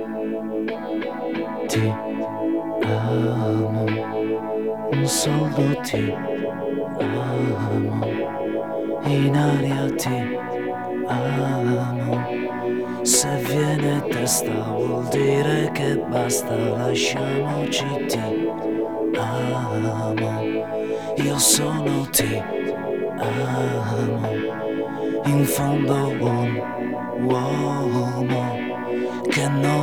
Ti amo, solo ti amo, in aria ti amo. Se viene testa vuol dire che basta, lasciamoci, ti amo. Io sono ti amo, in fondo un uomo che non